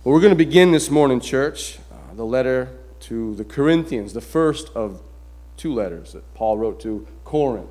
Well, we're going to begin this morning, church, the letter to the Corinthians, the first of two letters that Paul wrote to Corinth.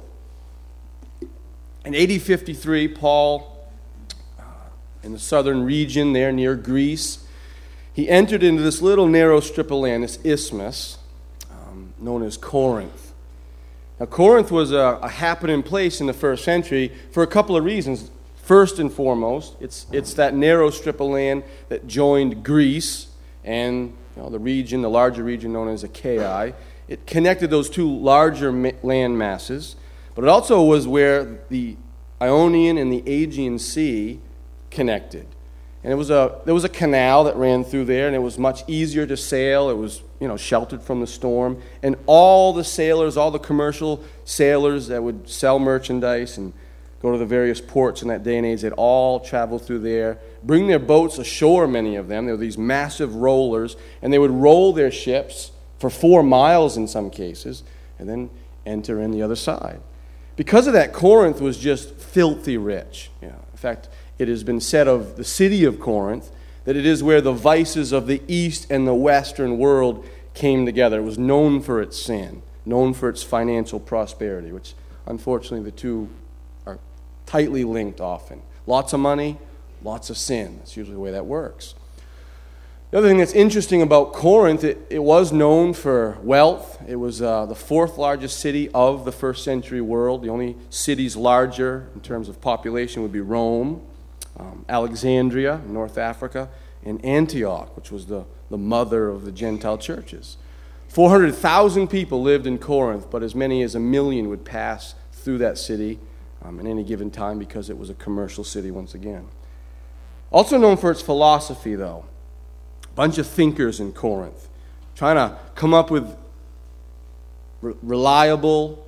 In AD 53, Paul, in the southern region there near Greece, he entered into this little narrow strip of land, this isthmus, known as Corinth. Now, Corinth was a happening place in the first century for a couple of reasons. First and foremost, it's that narrow strip of land that joined Greece and the larger region known as Achaia. It connected those two larger land masses, but it also was where the Ionian and the Aegean Sea connected. And there was a canal that ran through there, and it was much easier to sail. It was sheltered from the storm, and all the sailors, all the commercial sailors that would sell merchandise and go to the various ports in that day and age, they'd all travel through there, bring their boats ashore, many of them. There were these massive rollers, and they would roll their ships for 4 miles in some cases, and then enter in the other side. Because of that, Corinth was just filthy rich. In fact, it has been said of the city of Corinth that it is where the vices of the East and the Western world came together. It was known for its sin, known for its financial prosperity, which unfortunately the two are tightly linked often. Lots of money, lots of sin. That's usually the way that works. The other thing that's interesting about Corinth, it was known for wealth. It was the fourth largest city of the first century world. The only cities larger in terms of population would be Rome, Alexandria, North Africa, and Antioch, which was the mother of the Gentile churches. 400,000 people lived in Corinth, but as many as 1 million would pass through that city at any given time because it was a commercial city once again. Also known for its philosophy, though. A bunch of thinkers in Corinth trying to come up with reliable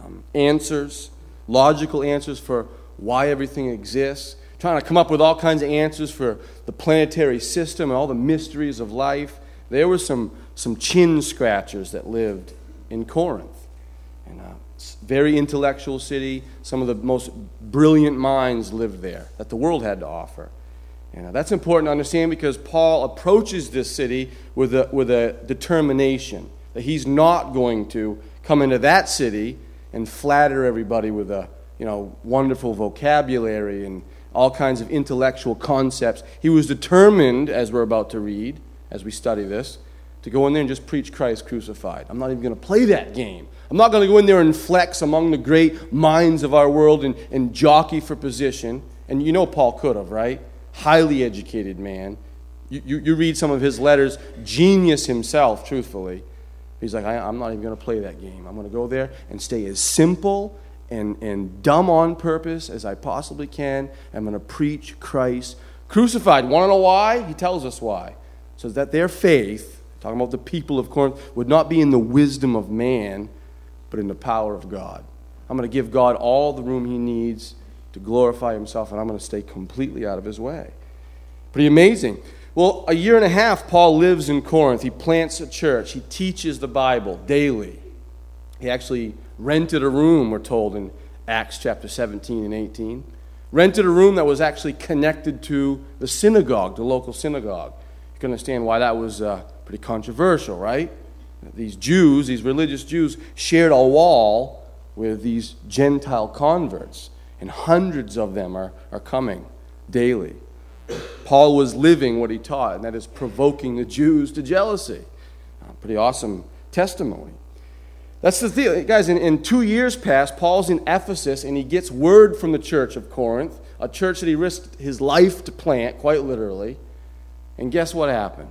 answers, logical answers for why everything exists, trying to come up with all kinds of answers for the planetary system and all the mysteries of life. There were some chin scratchers that lived in Corinth. And very intellectual city. Some of the most brilliant minds lived there that the world had to offer. And that's important to understand because Paul approaches this city with a determination that he's not going to come into that city and flatter everybody with a wonderful vocabulary and all kinds of intellectual concepts. He was determined, as we're about to read, as we study this, to go in there and just preach Christ crucified. I'm not even going to play that game. I'm not going to go in there and flex among the great minds of our world and jockey for position. And Paul could have, right? Highly educated man. You read some of his letters, genius himself, truthfully. He's like, I'm not even going to play that game. I'm going to go there and stay as simple and dumb on purpose as I possibly can. I'm going to preach Christ crucified. Want to know why? He tells us why. So that their faith, talking about the people of Corinth, would not be in the wisdom of man, but in the power of God. I'm going to give God all the room he needs to glorify himself, and I'm going to stay completely out of his way. Pretty amazing. Well, 1.5 years, Paul lives in Corinth. He plants a church. He teaches the Bible daily. He actually rented a room, we're told in Acts chapter 17 and 18. Rented a room that was actually connected to the synagogue, the local synagogue. You can understand why that was pretty controversial, right? These Jews, these religious Jews, shared a wall with these Gentile converts, and hundreds of them are coming daily. Paul was living what he taught, and that is provoking the Jews to jealousy. Pretty awesome testimony. That's the thing. Guys, in 2 years past, Paul's in Ephesus, and he gets word from the church of Corinth, a church that he risked his life to plant, quite literally. And guess what happened?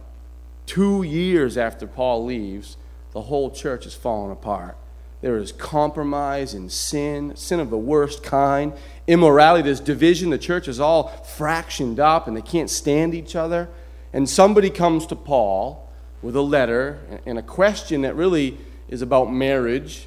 2 years after Paul leaves, the whole church is falling apart. There is compromise and sin of the worst kind, immorality, there's division. The church is all fractioned up, and they can't stand each other. And somebody comes to Paul with a letter and a question that really is about marriage.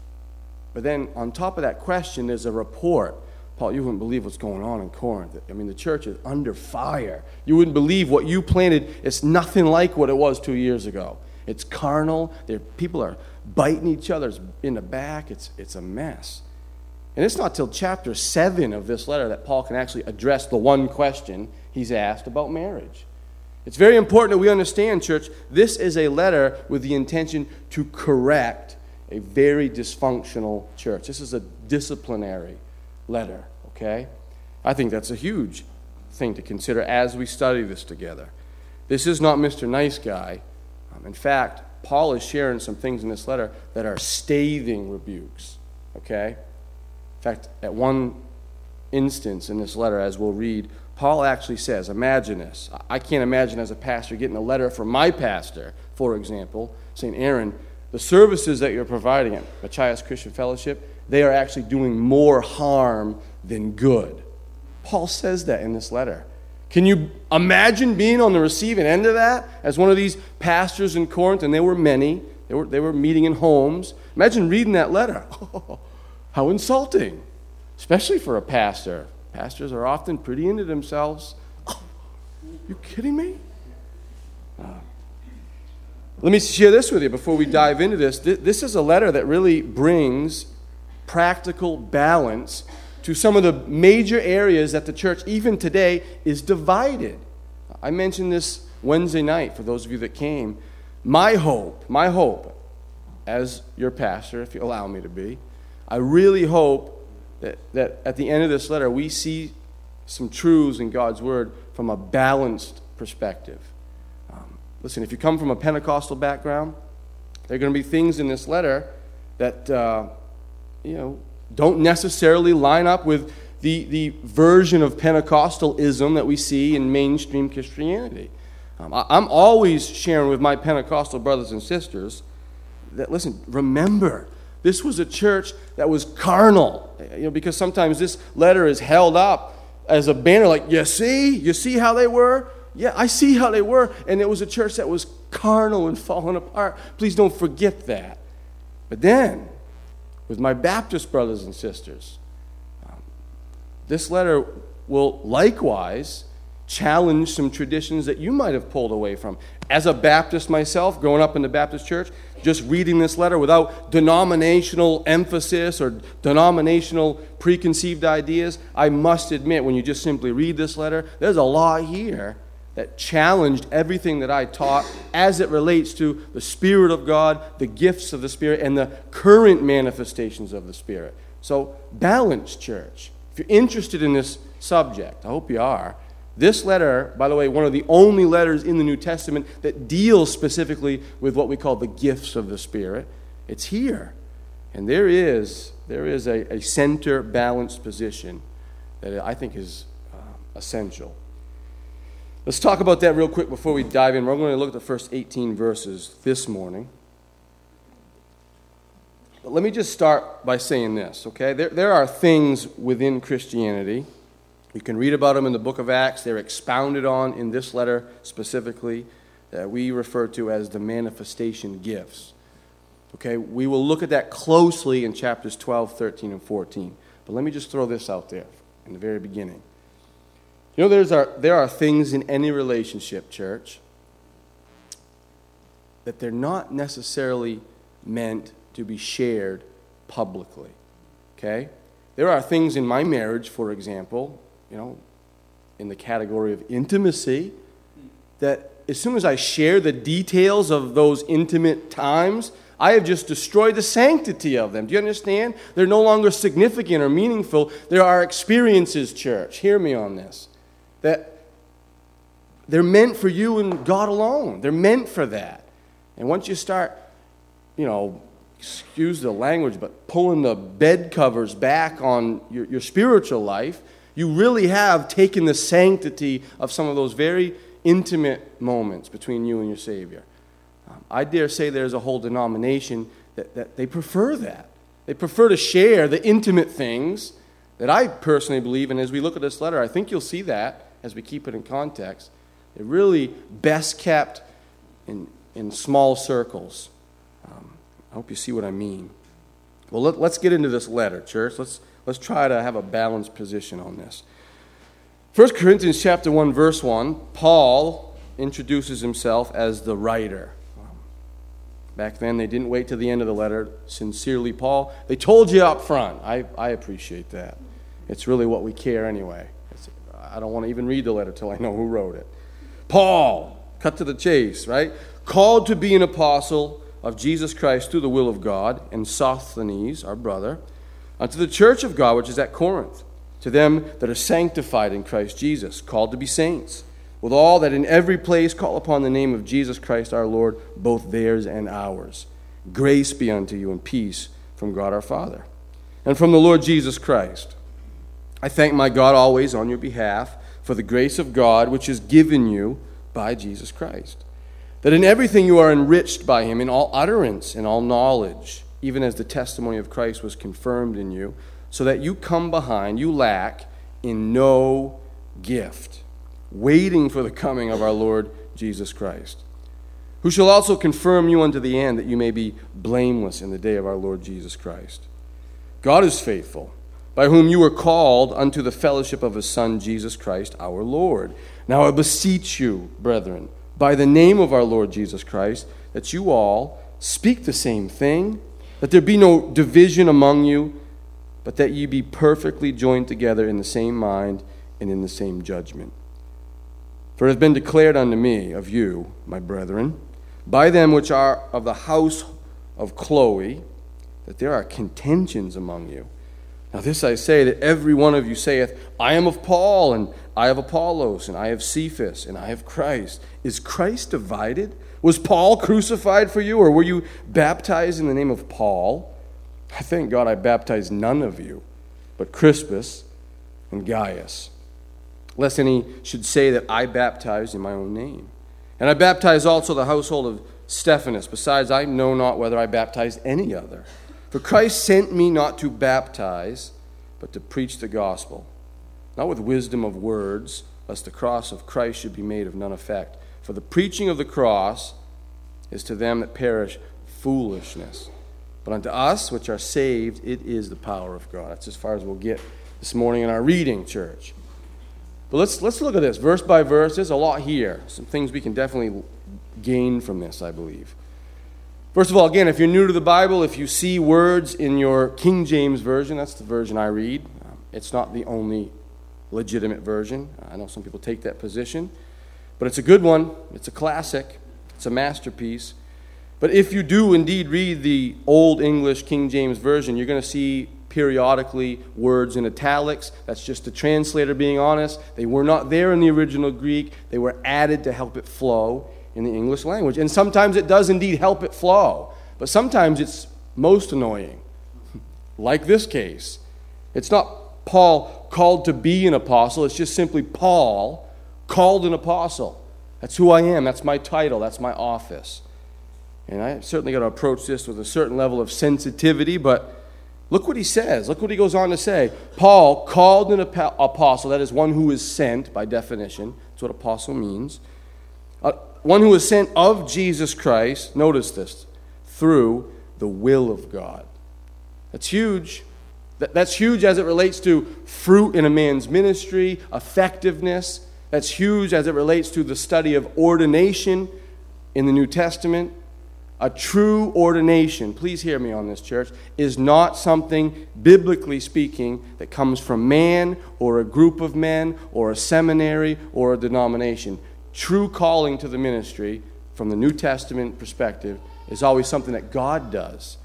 But then on top of that question, there's a report. Paul, you wouldn't believe what's going on in Corinth. I mean, the church is under fire. You wouldn't believe what you planted. It's nothing like what it was 2 years ago. It's carnal. People are biting each other in the back. It's a mess. And it's not till chapter 7 of this letter that Paul can actually address the one question he's asked about marriage. It's very important that we understand, church, this is a letter with the intention to correct a very dysfunctional church. This is a disciplinary letter, okay? I think that's a huge thing to consider as we study this together. This is not Mr. Nice Guy. In fact, Paul is sharing some things in this letter that are scathing rebukes, okay? In fact, at one instance in this letter, as we'll read, Paul actually says, imagine this. I can't imagine as a pastor getting a letter from my pastor, for example, saying, Aaron, the services that you're providing at Machias Christian Fellowship, they are actually doing more harm than good. Paul says that in this letter. Can you imagine being on the receiving end of that as one of these pastors in Corinth? And there were many. They were meeting in homes. Imagine reading that letter. Oh, how insulting, especially for a pastor. Pastors are often pretty into themselves. Oh, you kidding me? Let me share this with you before we dive into this. This is a letter that really brings practical balance to some of the major areas that the church, even today, is divided. I mentioned this Wednesday night for those of you that came. My hope, as your pastor, if you allow me to be, I really hope that at the end of this letter, we see some truths in God's Word from a balanced perspective. Listen, if you come from a Pentecostal background, there are going to be things in this letter that, don't necessarily line up with the version of Pentecostalism that we see in mainstream Christianity. I'm always sharing with my Pentecostal brothers and sisters that, listen, remember, this was a church that was carnal, because sometimes this letter is held up as a banner like, you see how they were? Yeah, I see how they were. And it was a church that was carnal and falling apart. Please don't forget that. But then, with my Baptist brothers and sisters, this letter will likewise challenge some traditions that you might have pulled away from. As a Baptist myself, growing up in the Baptist church, just reading this letter without denominational emphasis or denominational preconceived ideas, I must admit, when you just simply read this letter, there's a lot here that challenged everything that I taught as it relates to the Spirit of God, the gifts of the Spirit, and the current manifestations of the Spirit. So, balanced church. If you're interested in this subject, I hope you are. This letter, by the way, one of the only letters in the New Testament that deals specifically with what we call the gifts of the Spirit, it's here. And there is a center balanced position that I think is essential. Let's talk about that real quick before we dive in. We're going to look at the first 18 verses this morning. But let me just start by saying this, okay? There are things within Christianity. You can read about them in the book of Acts. They're expounded on in this letter specifically that we refer to as the manifestation gifts. Okay, we will look at that closely in chapters 12, 13, and 14. But let me just throw this out there in the very beginning. There are things in any relationship, church, that they're not necessarily meant to be shared publicly. Okay? There are things in my marriage, for example, in the category of intimacy, that as soon as I share the details of those intimate times, I have just destroyed the sanctity of them. Do you understand? They're no longer significant or meaningful. There are experiences, church. Hear me on this. That they're meant for you and God alone. They're meant for that. And once you start, excuse the language, but pulling the bed covers back on your spiritual life, you really have taken the sanctity of some of those very intimate moments between you and your Savior. I dare say there's a whole denomination that they prefer that. They prefer to share the intimate things that I personally believe, and as we look at this letter, I think you'll see that as we keep it in context. They're really best kept in small circles. I hope you see what I mean. Well, let's get into this letter, church. Let's try to have a balanced position on this. 1 Corinthians chapter 1, verse 1, Paul introduces himself as the writer. Back then, they didn't wait till the end of the letter. Sincerely, Paul. They told you up front. I appreciate that. It's really what we care anyway. I don't want to even read the letter till I know who wrote it. Paul, cut to the chase, right? Called to be an apostle of Jesus Christ through the will of God, and Sosthenes, our brother, unto the church of God which is at Corinth, to them that are sanctified in Christ Jesus, called to be saints, with all that in every place call upon the name of Jesus Christ our Lord, both theirs and ours. Grace be unto you and peace from God our Father, and from the Lord Jesus Christ. I thank my God always on your behalf for the grace of God which is given you by Jesus Christ, that in everything you are enriched by him, in all utterance and all knowledge, even as the testimony of Christ was confirmed in you, so that you come behind, you lack in no gift, waiting for the coming of our Lord Jesus Christ, who shall also confirm you unto the end, that you may be blameless in the day of our Lord Jesus Christ. God is faithful, by whom you were called unto the fellowship of his Son, Jesus Christ, our Lord. Now I beseech you, brethren, by the name of our Lord Jesus Christ, that you all speak the same thing, that there be no division among you, but that ye be perfectly joined together in the same mind and in the same judgment. For it has been declared unto me of you, my brethren, by them which are of the house of Chloe, that there are contentions among you. Now this I say, that every one of you saith, I am of Paul, and I have Apollos, and I have Cephas, and I have Christ. Is Christ divided? Was Paul crucified for you, or were you baptized in the name of Paul? I thank God I baptized none of you, but Crispus and Gaius, lest any should say that I baptized in my own name. And I baptized also the household of Stephanas. Besides, I know not whether I baptized any other. For Christ sent me not to baptize, but to preach the gospel, not with wisdom of words, lest the cross of Christ should be made of none effect. For the preaching of the cross is to them that perish foolishness, but unto us which are saved it is the power of God. That's as far as we'll get this morning in our reading, church. But let's look at this verse by verse. There's a lot here. Some things we can definitely gain from this, I believe. First of all, again, if you're new to the Bible, if you see words in your King James Version, that's the version I read. It's not the only legitimate version. I know some people take that position, but it's a good one. It's a classic. It's a masterpiece. But if you do indeed read the Old English King James Version, you're going to see periodically words in italics. That's just the translator being honest. They were not there in the original Greek. They were added to help it flow in the English language. And sometimes it does indeed help it flow. But sometimes it's most annoying. Like this case. It's not Paul called to be an apostle. It's just simply Paul called an apostle. That's who I am. That's my title. That's my office. And I certainly got to approach this with a certain level of sensitivity, but look what he says. Look what he goes on to say. Paul called an apostle, that is one who is sent by definition. That's what apostle means. One who is sent of Jesus Christ, notice this, through the will of God. That's huge. That's huge as it relates to fruit in a man's ministry, effectiveness. That's huge as it relates to the study of ordination in the New Testament. A true ordination, please hear me on this, church, is not something, biblically speaking, that comes from man or a group of men or a seminary or a denomination. True calling to the ministry from the New Testament perspective is always something that God does.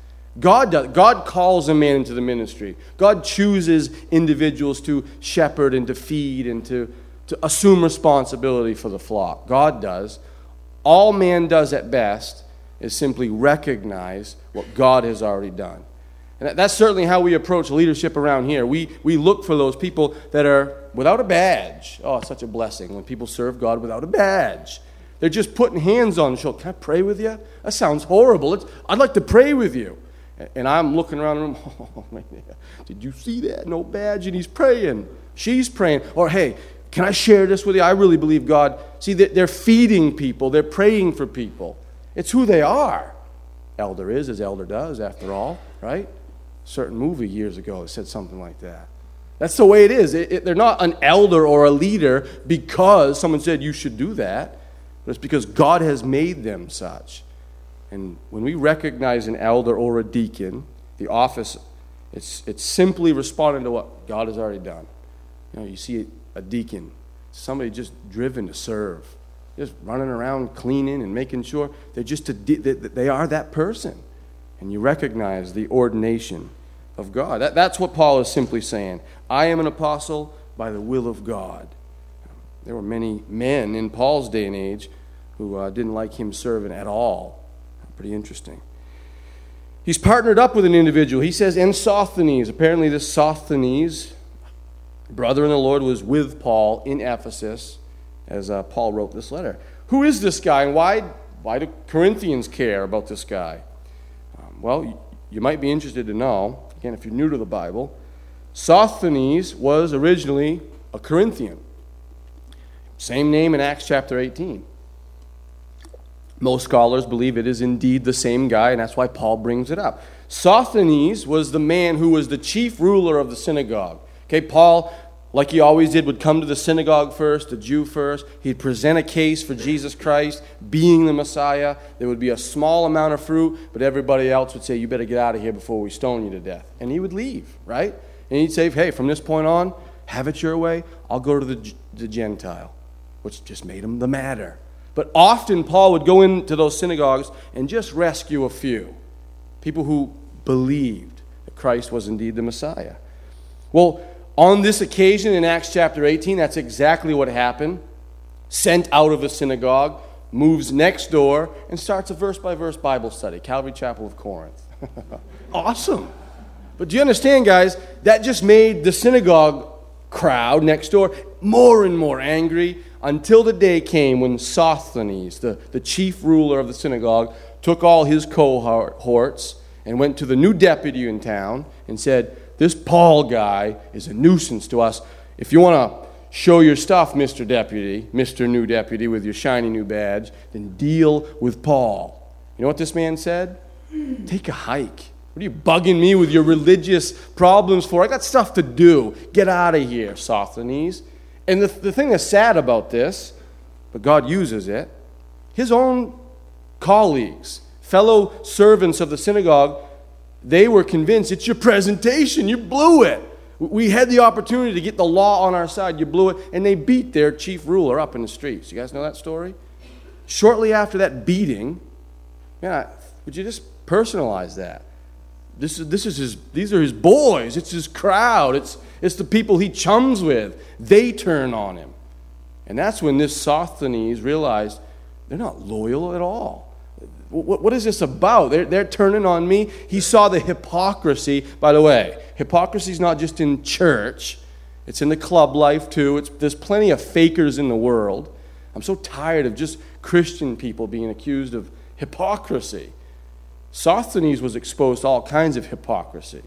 God calls a man into the ministry. God chooses individuals to shepherd and to feed and to assume responsibility for the flock. God does. All man does at best is simply recognize what God has already done. And that's certainly how we approach leadership around here. We look for those people that are without a badge. Oh, it's such a blessing when people serve God without a badge. They're just putting hands on the shoulder. Can I pray with you? That sounds horrible. I'd like to pray with you. And I'm looking around the room. Oh, man, did you see that? No badge, and he's praying. She's praying. Or, hey, can I share this with you? I really believe God. See, they're feeding people. They're praying for people. It's who they are. Elder is as elder does, after all, right? A certain movie years ago that said something like that. That's the way it is. They're not an elder or a leader because someone said you should do that, but it's because God has made them such. And when we recognize an elder or a deacon, the office, it's simply responding to what God has already done. You know, you see a deacon, somebody just driven to serve. just running around cleaning and making sure. They are that person. And you recognize the ordination of God. That's what Paul is simply saying. I am an apostle by the will of God. There were many men in Paul's day and age who didn't like him serving at all. Pretty interesting. He's partnered up with an individual. He says, and Sosthenes. Apparently this Sosthenes, brother in the Lord, was with Paul in Ephesus as Paul wrote this letter. Who is this guy, and why do Corinthians care about this guy? Well, you might be interested to know, again, if you're new to the Bible, Sosthenes was originally a Corinthian. Same name in Acts chapter 18. Most scholars believe it is indeed the same guy, and that's why Paul brings it up. Sosthenes was the man who was the chief ruler of the synagogue. Okay, Paul, like he always did, would come to the synagogue first, the Jew first. He'd present a case for Jesus Christ being the Messiah. There would be a small amount of fruit, but everybody else would say, you better get out of here before we stone you to death. And he would leave, right? And he'd say, hey, from this point on, have it your way. I'll go to the Gentile, which just made him the madder. But often Paul would go into those synagogues and just rescue a few people who believed that Christ was indeed the Messiah. Well, on this occasion in Acts chapter 18, that's exactly what happened. Sent out of the synagogue, moves next door, and starts a verse-by-verse Bible study, Calvary Chapel of Corinth. Awesome. But do you understand, guys, that just made the synagogue crowd next door more and more angry until the day came when Sosthenes, the chief ruler of the synagogue, took all his cohorts and went to the new deputy in town and said, this Paul guy is a nuisance to us. If you want to show your stuff, Mr. Deputy, Mr. New Deputy, with your shiny new badge, then deal with Paul. You know what this man said? Take a hike. What are you bugging me with your religious problems for? I got stuff to do. Get out of here, Sosthenes. And the thing that's sad about this, but God uses it, his own colleagues, fellow servants of the synagogue, they were convinced, it's your presentation, you blew it. We had the opportunity to get the law on our side, you blew it, and they beat their chief ruler up in the streets. You guys know that story? Shortly after that beating, would you just personalize that? These are his boys, it's his crowd, it's the people he chums with. They turn on him. And that's when this Sosthenes realized they're not loyal at all. What is this about? They're turning on me. He saw the hypocrisy. By the way, hypocrisy is not just in church. It's in the club life too. There's plenty of fakers in the world. I'm so tired of just Christian people being accused of hypocrisy. Sosthenes was exposed to all kinds of hypocrisy.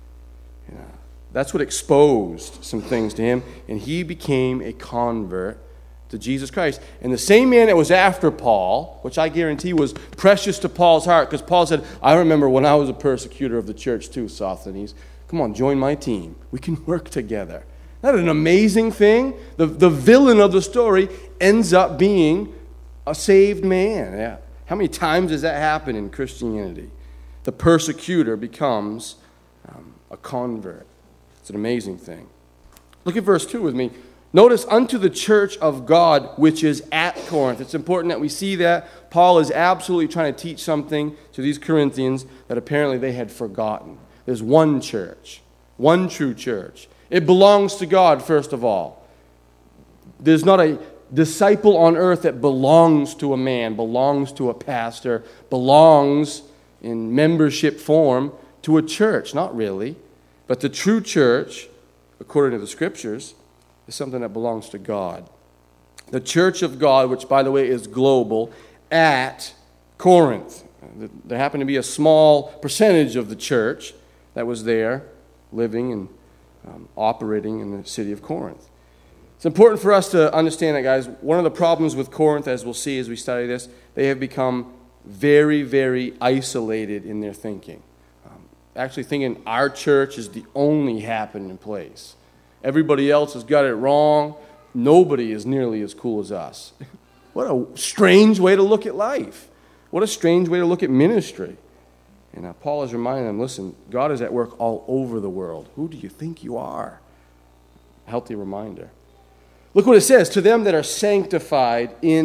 That's what exposed some things to him, and he became a convert to Jesus Christ. And the same man that was after Paul, which I guarantee was precious to Paul's heart, because Paul said, I remember when I was a persecutor of the church too, Sosthenes. Come on, join my team. We can work together. Isn't that an amazing thing? The villain of the story ends up being a saved man. Yeah. How many times does that happen in Christianity? The persecutor becomes a convert. It's an amazing thing. Look at verse 2 with me. Notice, unto the church of God which is at Corinth. It's important that we see that. Paul is absolutely trying to teach something to these Corinthians that apparently they had forgotten. There's one church, one true church. It belongs to God, first of all. There's not a disciple on earth that belongs to a man, belongs to a pastor, belongs in membership form to a church. Not really. But the true church, according to the Scriptures, is something that belongs to God. The church of God, which, by the way, is global, at Corinth. There happened to be a small percentage of the church that was there, living and operating in the city of Corinth. It's important for us to understand that, guys. One of the problems with Corinth, as we'll see as we study this, they have become very, very isolated in their thinking. Actually thinking our church is the only happening place. Everybody else has got it wrong. Nobody is nearly as cool as us. What a strange way to look at life. What a strange way to look at ministry. And Paul is reminding them, listen, God is at work all over the world. Who do you think you are? Healthy reminder. Look what it says. To them that are sanctified in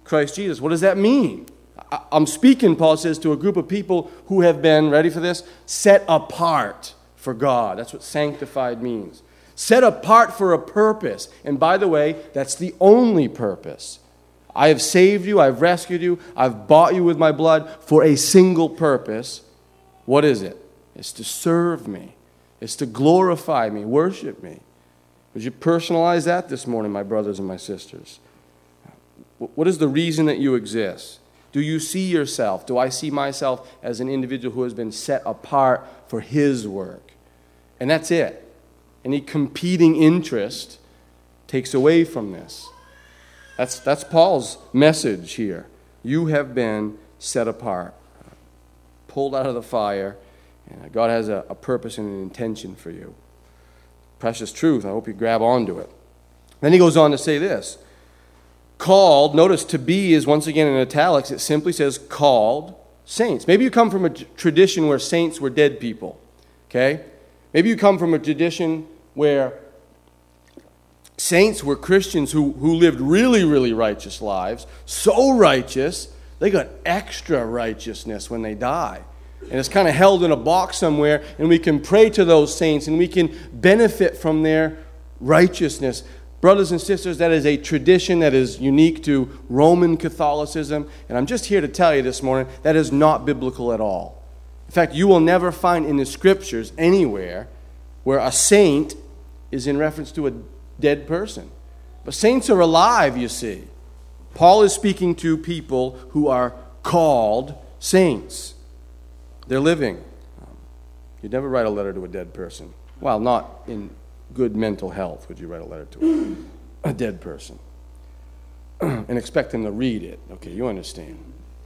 Christ Jesus. What does that mean? I'm speaking, Paul says, to a group of people who have been, ready for this, set apart for God. That's what sanctified means. Set apart for a purpose. And by the way, that's the only purpose. I have saved you, I've rescued you, I've bought you with my blood for a single purpose. What is it? It's to serve me. It's to glorify me, worship me. Would you personalize that this morning, my brothers and my sisters? What is the reason that you exist? Do you see yourself? Do I see myself as an individual who has been set apart for His work? And that's it. Any competing interest takes away from this. That's Paul's message here. You have been set apart, pulled out of the fire, and God has a purpose and an intention for you. Precious truth. I hope you grab onto it. Then he goes on to say this. Called, notice to be is once again in italics. It simply says called saints. Maybe you come from a tradition where saints were dead people. Okay? Maybe you come from a tradition where saints were Christians who lived really, really righteous lives. So righteous, they got extra righteousness when they die. And it's kind of held in a box somewhere, and we can pray to those saints, and we can benefit from their righteousness. Brothers and sisters, that is a tradition that is unique to Roman Catholicism. And I'm just here to tell you this morning, that is not biblical at all. In fact, you will never find in the Scriptures anywhere where a saint is in reference to a dead person. But saints are alive, you see. Paul is speaking to people who are called saints. They're living. You'd never write a letter to a dead person. Well, not in good mental health would you write a letter to a dead person and expect them to read it. Okay, you understand.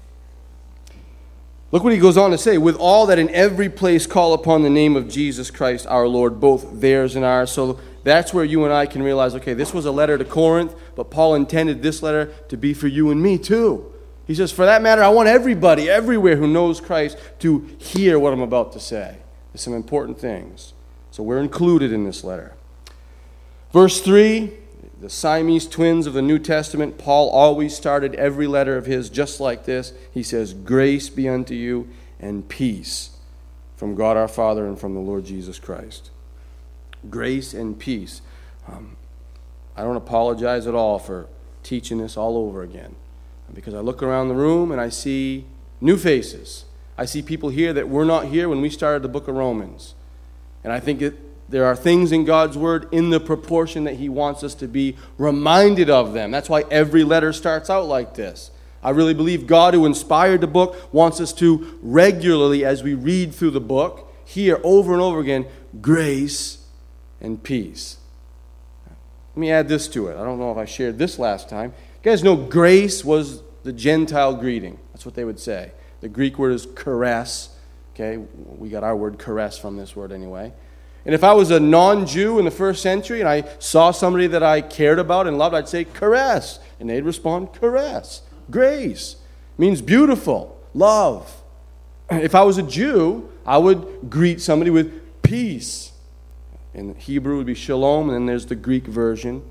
Look what he goes on to say. With all that in every place call upon the name of Jesus Christ our Lord, both theirs and ours. So that's where you and I can realize, okay, this was a letter to Corinth, but Paul intended this letter to be for you and me too. He says, for that matter, I want everybody, everywhere who knows Christ to hear what I'm about to say. There's some important things. So we're included in this letter. Verse 3, the Siamese twins of the New Testament, Paul always started every letter of his just like this. He says, grace be unto you and peace from God our Father and from the Lord Jesus Christ. Grace and peace. I don't apologize at all for teaching this all over again, because I look around the room and I see new faces. I see people here that were not here when we started the book of Romans. And I think there are things in God's Word in the proportion that He wants us to be reminded of them. That's why every letter starts out like this. I really believe God, who inspired the book, wants us to regularly, as we read through the book, hear over and over again, grace and peace. Let me add this to it. I don't know if I shared this last time. You guys know grace was the Gentile greeting. That's what they would say. The Greek word is charis. Okay, we got our word charis from this word anyway. And if I was a non-Jew in the first century and I saw somebody that I cared about and loved, I'd say charis. And they'd respond, charis. Grace. Means beautiful. Love. If I was a Jew, I would greet somebody with peace. In Hebrew it would be shalom, and then there's the Greek version.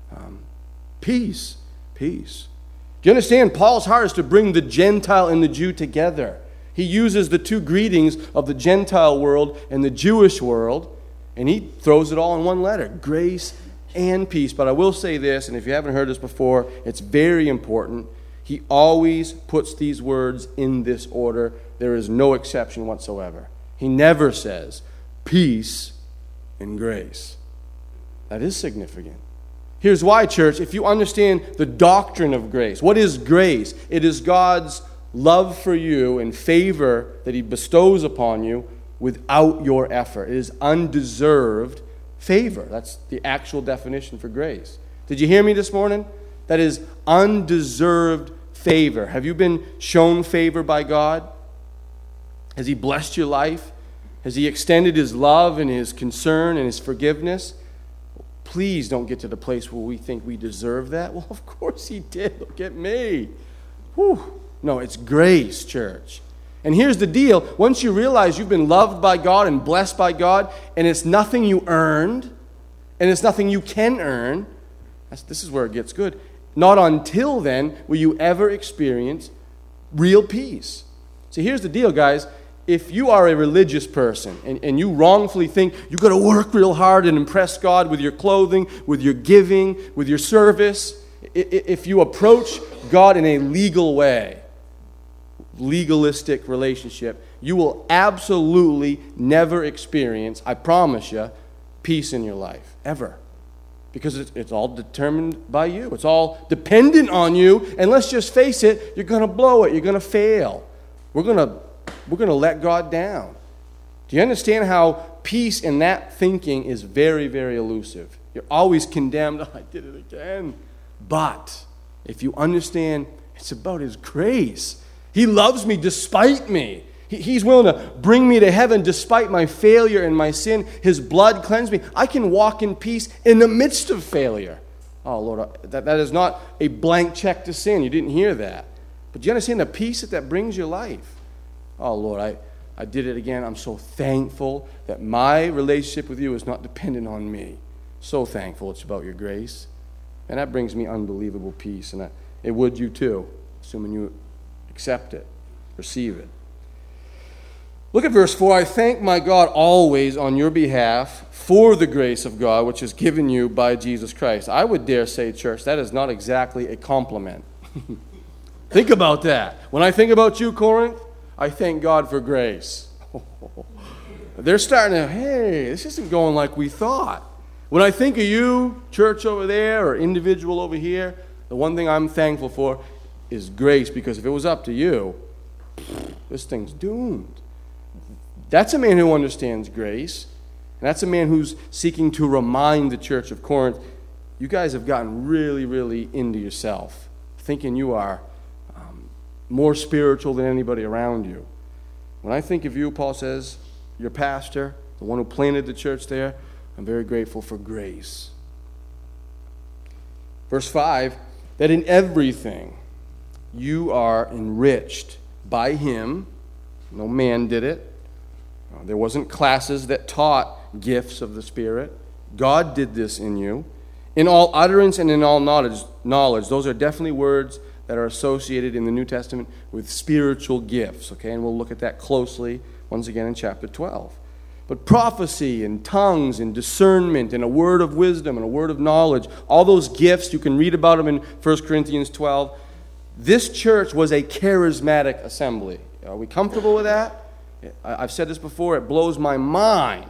Peace. Peace. Do you understand? Paul's heart is to bring the Gentile and the Jew together. He uses the two greetings of the Gentile world and the Jewish world, and he throws it all in one letter, grace and peace. But I will say this, and if you haven't heard this before, it's very important. He always puts these words in this order. There is no exception whatsoever. He never says peace and grace. That is significant. Here's why, church. If you understand the doctrine of grace, what is grace? It is God's love for you and favor that He bestows upon you without your effort. It is undeserved favor. That's the actual definition for grace. Did you hear me this morning? That is undeserved favor. Have you been shown favor by God? Has He blessed your life? Has He extended His love and His concern and His forgiveness? Please don't get to the place where we think we deserve that. Well, of course He did. Look at me. Whew. No, it's grace, church. And here's the deal. Once you realize you've been loved by God and blessed by God, and it's nothing you earned, and it's nothing you can earn, this is where it gets good. not until then will you ever experience real peace. See, here's the deal, guys. If you are a religious person and you wrongfully think you've got to work real hard and impress God with your clothing, with your giving, with your service, if you approach God in a legal way, legalistic relationship, you will absolutely never experience, I promise you, peace in your life, ever. Because it's all determined by you. It's all dependent on you. And let's just face it, you're going to blow it. You're going to fail. We're going to let God down. Do you understand how peace in that thinking is very, very elusive? You're always condemned. Oh, I did it again. But if you understand, it's about His grace. He loves me despite me. He's willing to bring me to heaven despite my failure and my sin. His blood cleansed me. I can walk in peace in the midst of failure. Oh, Lord, that is not a blank check to sin. You didn't hear that. But do you understand the peace that brings your life? Oh, Lord, I did it again. I'm so thankful that my relationship with you is not dependent on me. So thankful it's about your grace. And that brings me unbelievable peace. And it would you too, assuming you accept it, receive it. Look at verse 4. I thank my God always on your behalf for the grace of God which is given you by Jesus Christ. I would dare say, church, that is not exactly a compliment. Think about that. When I think about you, Corinth, I thank God for grace. They're starting to, hey, this isn't going like we thought. When I think of you, church over there or individual over here, the one thing I'm thankful for is grace, because if it was up to you, this thing's doomed. That's a man who understands grace, and that's a man who's seeking to remind the church of Corinth, you guys have gotten really, really into yourself, thinking you are more spiritual than anybody around you. When I think of you, Paul says, your pastor, the one who planted the church there, I'm very grateful for grace. Verse 5, that in everything you are enriched by Him. No man did it. There wasn't classes that taught gifts of the Spirit. God did this in you. In all utterance and in all knowledge. Those are definitely words that are associated in the New Testament with spiritual gifts. Okay, and we'll look at that closely once again in chapter 12. But prophecy and tongues and discernment and a word of wisdom and a word of knowledge, all those gifts, you can read about them in 1 Corinthians 12. This church was a charismatic assembly. Are we comfortable with that? I've said this before, it blows my mind,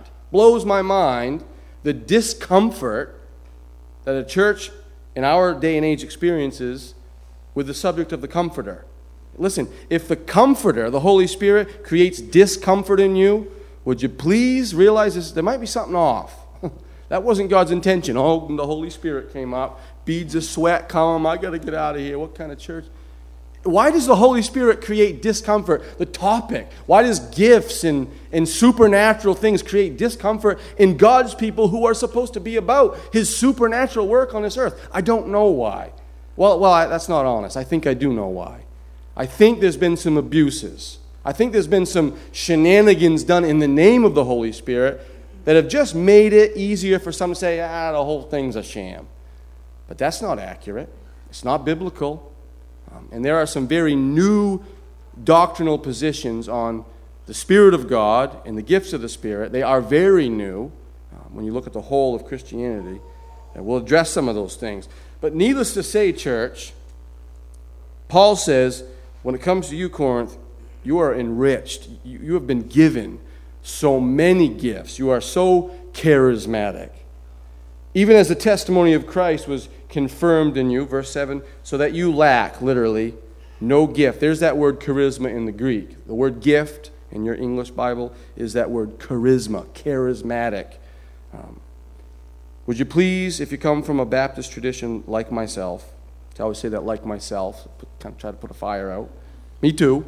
the discomfort that a church in our day and age experiences with the subject of the Comforter. Listen, if the Comforter, the Holy Spirit, creates discomfort in you, would you please realize this? There might be something off. That wasn't God's intention. Oh, the Holy Spirit came up, beads of sweat come, I got to get out of here. What kind of church? Why does the Holy Spirit create discomfort? The topic. Why does gifts and supernatural things create discomfort in God's people who are supposed to be about His supernatural work on this earth? I don't know why. Well, that's not honest. I think I do know why. I think there's been some abuses. I think there's been some shenanigans done in the name of the Holy Spirit that have just made it easier for some to say, the whole thing's a sham. But that's not accurate. It's not biblical. And there are some very new doctrinal positions on the Spirit of God and the gifts of the Spirit. They are very new when you look at the whole of Christianity. And we'll address some of those things. But needless to say, church, Paul says, when it comes to you, Corinth, you are enriched. You have been given so many gifts. You are so charismatic. Even as the testimony of Christ was confirmed in you, verse 7, so that you lack, literally, no gift. There's that word charisma in the Greek. The word gift in your English Bible is that word charisma, charismatic. Would you please, if you come from a Baptist tradition like myself, I always say that like myself, kind of try to put a fire out. Me too.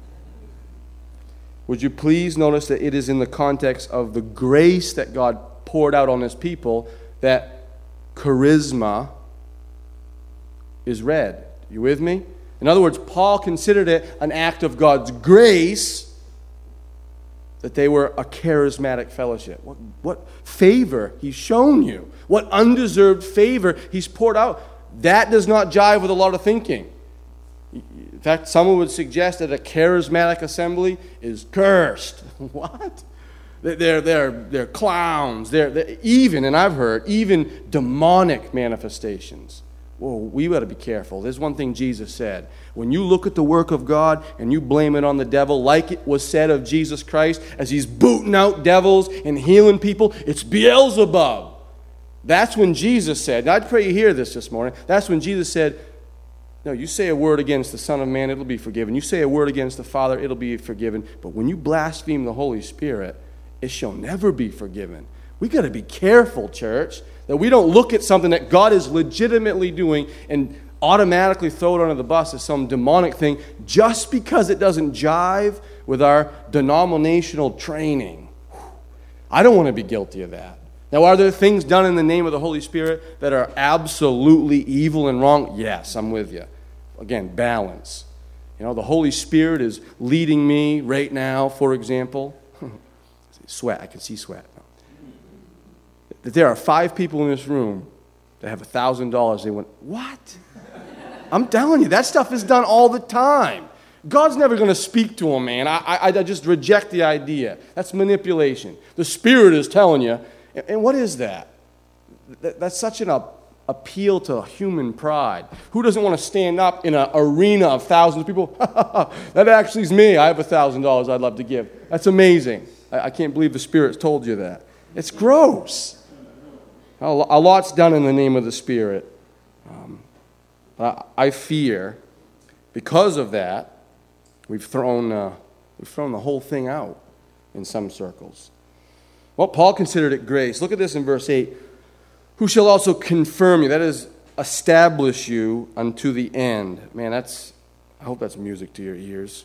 Would you please notice that it is in the context of the grace that God poured out on His people that charisma is read. You with me? In other words, Paul considered it an act of God's grace that they were a charismatic fellowship. What favor He's shown you. What undeserved favor He's poured out. that does not jive with a lot of thinking. In fact, someone would suggest that a charismatic assembly is cursed. What? They're clowns. They're even, and I've heard, even demonic manifestations. Whoa, we got to be careful. There's one thing Jesus said. When you look at the work of God and you blame it on the devil, like it was said of Jesus Christ, as he's booting out devils and healing people, it's Beelzebub. That's when Jesus said, and I'd pray you hear this morning, that's when Jesus said, no, you say a word against the Son of Man, it'll be forgiven. You say a word against the Father, it'll be forgiven. But when you blaspheme the Holy Spirit, it shall never be forgiven. We got to be careful, church, that we don't look at something that God is legitimately doing and automatically throw it under the bus as some demonic thing just because it doesn't jive with our denominational training. I don't want to be guilty of that. Now, are there things done in the name of the Holy Spirit that are absolutely evil and wrong? Yes, I'm with you. Again, balance. You know, the Holy Spirit is leading me right now, for example. Sweat, I can see sweat. That there are 5 people in this room that have $1,000. They went, what? I'm telling you, that stuff is done all the time. God's never going to speak to them, man. I just reject the idea. That's manipulation. The Spirit is telling you. And what is that? That's such an appeal to human pride. Who doesn't want to stand up in an arena of thousands of people? That actually is me. I have $1,000 I'd love to give. That's amazing. I can't believe the Spirit's told you that. It's gross. A lot's done in the name of the Spirit. I fear, because of that, we've thrown the whole thing out in some circles. Well, Paul considered it grace. Look at this in verse 8. Who shall also confirm you, that is, establish you unto the end. Man, I hope that's music to your ears.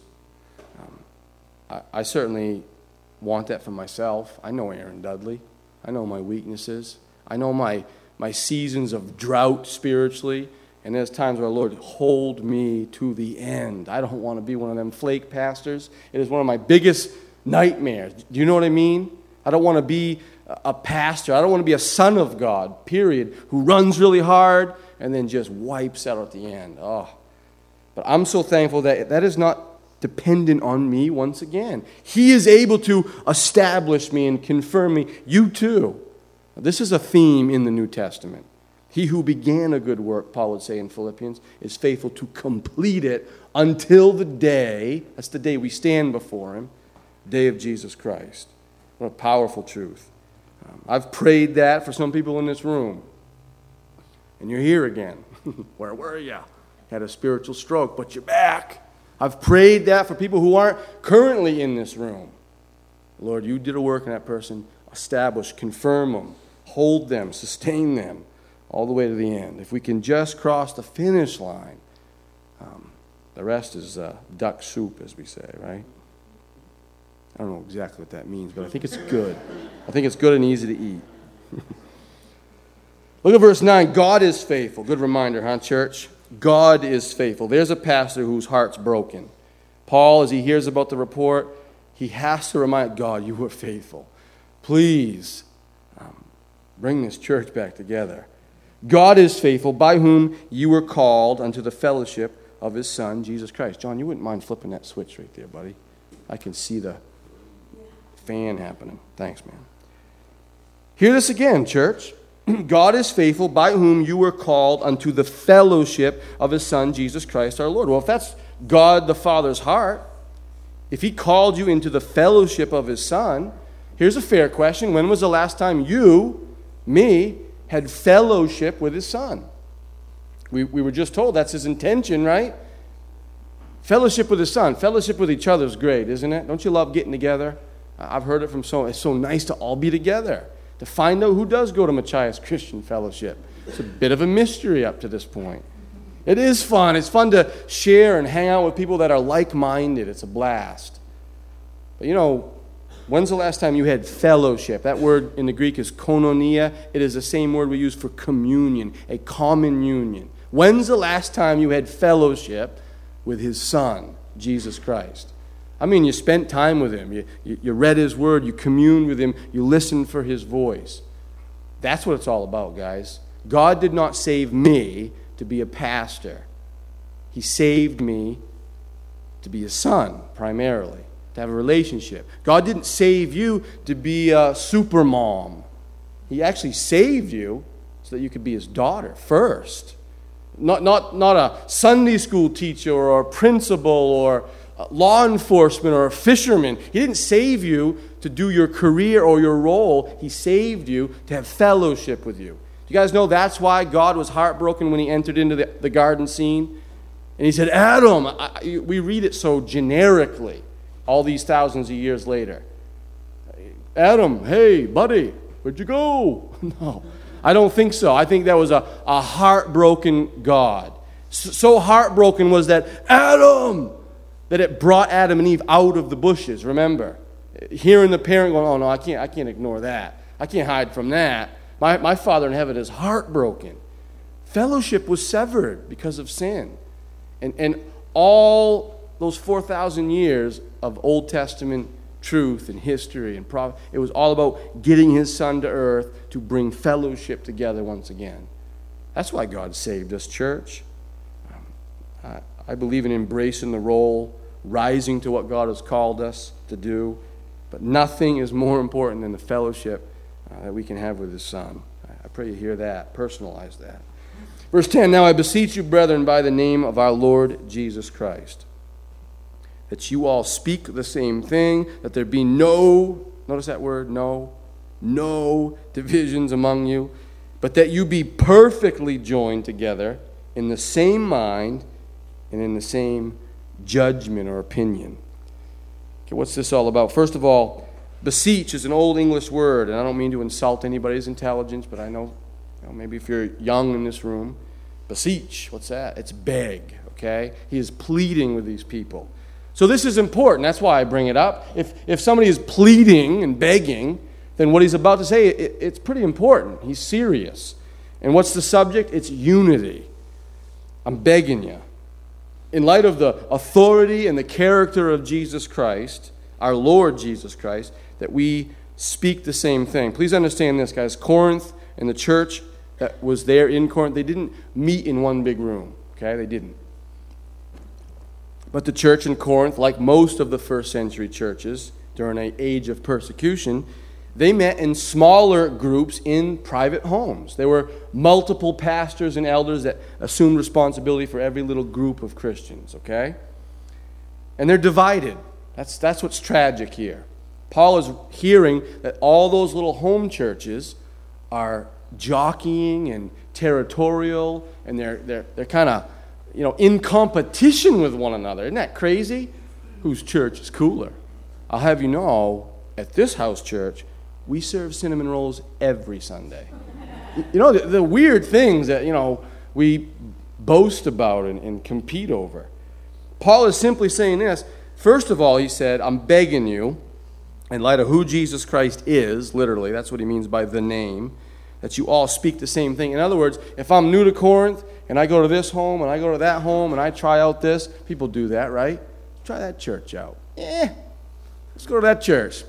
I certainly want that for myself. I know Aaron Dudley. I know my weaknesses. I know my seasons of drought spiritually. And there's times where, Lord, hold me to the end. I don't want to be one of them flake pastors. It is one of my biggest nightmares. Do you know what I mean? I don't want to be a pastor. I don't want to be a son of God, period, who runs really hard and then just wipes out at the end. Oh. But I'm so thankful that is not dependent on me once again. He is able to establish me and confirm me. You too. This is a theme in the New Testament. He who began a good work, Paul would say in Philippians, is faithful to complete it until the day, that's the day we stand before him, day of Jesus Christ. What a powerful truth. I've prayed that for some people in this room. And you're here again. Where were you? Had a spiritual stroke, but you're back. I've prayed that for people who aren't currently in this room. Lord, you did a work in that person. Establish, confirm them, hold them, sustain them, all the way to the end. If we can just cross the finish line, the rest is duck soup, as we say, right? I don't know exactly what that means, but I think it's good. I think it's good and easy to eat. Look at verse 9. God is faithful. Good reminder, huh, church? God is faithful. There's a pastor whose heart's broken. Paul, as he hears about the report, he has to remind God, you were faithful. Please bring this church back together. God is faithful, by whom you were called unto the fellowship of his Son, Jesus Christ. John, you wouldn't mind flipping that switch right there, buddy? I can see the fan happening. Thanks, man. Hear this again, church. God is faithful, by whom you were called unto the fellowship of his Son, Jesus Christ our Lord. Well, if that's God the Father's heart, if he called you into the fellowship of his Son, here's a fair question. When was the last time you, me, had fellowship with his Son? We were just told that's his intention, right? Fellowship with his Son. Fellowship with each other is great, isn't it? Don't you love getting together? I've heard it from it's so nice to all be together. To find out who does go to Machias Christian Fellowship. It's a bit of a mystery up to this point. It is fun. It's fun to share and hang out with people that are like-minded. It's a blast. But you know, when's the last time you had fellowship? That word in the Greek is koinonia. It is the same word we use for communion, a common union. When's the last time you had fellowship with his Son, Jesus Christ? I mean, you spent time with him. You read his word. You communed with him. You listened for his voice. That's what it's all about, guys. God did not save me to be a pastor. He saved me to be a son, primarily, to have a relationship. God didn't save you to be a super mom. He actually saved you so that you could be his daughter first. Not a Sunday school teacher or a principal or law enforcement or a fisherman. He didn't save you to do your career or your role. He saved you to have fellowship with you. You guys know that's why God was heartbroken when he entered into the garden scene? And he said, Adam, we read it so generically all these thousands of years later. Adam, hey, buddy, where'd you go? No, I don't think so. I think that was a heartbroken God. So heartbroken was that Adam, that it brought Adam and Eve out of the bushes, remember? Hearing the parent going, oh no, I can't ignore that. I can't hide from that. My Father in heaven is heartbroken. Fellowship was severed because of sin. And all those 4,000 years of Old Testament truth and history and prophet, it was all about getting his son to earth to bring fellowship together once again. That's why God saved us, church. I believe in embracing the role, rising to what God has called us to do, but nothing is more important than the fellowship that we can have with his son. I pray you hear that, personalize that. Verse 10, now I beseech you, brethren, by the name of our Lord Jesus Christ, that you all speak the same thing, that there be no, notice that word, no divisions among you, but that you be perfectly joined together in the same mind and in the same judgment or opinion. Okay, what's this all about? First of all, beseech is an old English word, and I don't mean to insult anybody's intelligence, but I know maybe if you're young in this room, beseech, what's that? It's beg, okay? He is pleading with these people. So this is important. That's why I bring it up. If somebody is pleading and begging, then what he's about to say, it's pretty important. He's serious. And what's the subject? It's unity. I'm begging you. In light of the authority and the character of Jesus Christ, our Lord Jesus Christ, that we speak the same thing. Please understand this, guys. Corinth and the church that was there in Corinth, they didn't meet in one big room, okay? They didn't. But the church in Corinth, like most of the first century churches during an age of persecution, they met in smaller groups in private homes. There were multiple pastors and elders that assumed responsibility for every little group of Christians, okay? And they're divided. That's what's tragic here. Paul is hearing that all those little home churches are jockeying and territorial, and they're kind of, in competition with one another. Isn't that crazy? Whose church is cooler? I'll have you know, at this house church, we serve cinnamon rolls every Sunday. The weird things that, we boast about and compete over. Paul is simply saying this. First of all, he said, I'm begging you, in light of who Jesus Christ is, literally, that's what he means by the name, that you all speak the same thing. In other words, if I'm new to Corinth and I go to this home and I go to that home and I try out this, people do that, right? Try that church out. Let's go to that church.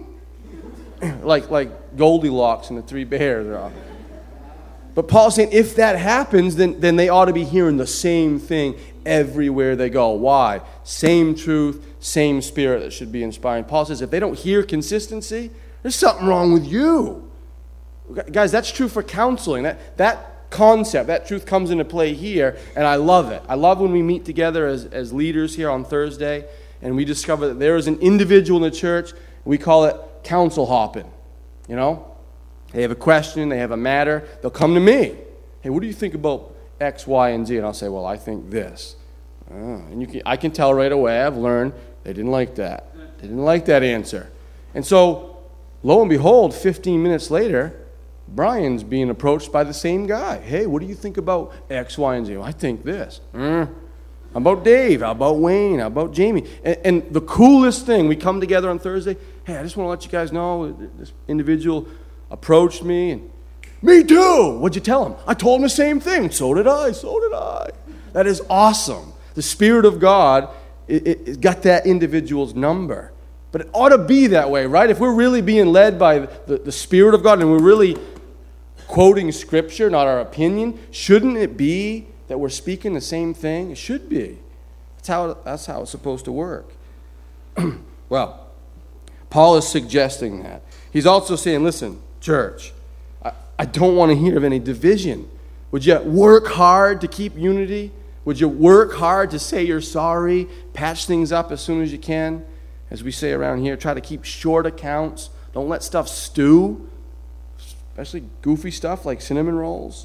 Like Goldilocks and the Three Bears. But Paul's saying if that happens, then they ought to be hearing the same thing everywhere they go. Why? Same truth, same spirit that should be inspiring. Paul says if they don't hear consistency, there's something wrong with you. Guys, that's true for counseling. That concept, that truth comes into play here, and I love it. I love when we meet together as leaders here on Thursday, and we discover that there is an individual in the church, we call it counsel hopping. They have a question, they have a matter, they'll come to me. Hey, what do you think about X, Y, and Z? And I'll say, well, I think this. And I can tell right away, I've learned, they didn't like that. They didn't like that answer. And so, lo and behold, 15 minutes later, Brian's being approached by the same guy. Hey, what do you think about X, Y, and Z? Well, I think this. How about Dave? How about Wayne? How about Jamie? And the coolest thing, we come together on Thursday. Hey, I just want to let you guys know this individual approached me. And me too. What'd you tell him? I told him the same thing. So did I. That is awesome. The Spirit of God it got that individual's number. But it ought to be that way, right? If we're really being led by the Spirit of God and we're really quoting Scripture, not our opinion. Shouldn't it be that we're speaking the same thing? It should be. That's how it's supposed to work. Well, Paul is suggesting that. He's also saying, listen, church, I don't want to hear of any division. Would you work hard to keep unity? Would you work hard to say you're sorry, patch things up as soon as you can? As we say around here, try to keep short accounts. Don't let stuff stew, especially goofy stuff like cinnamon rolls.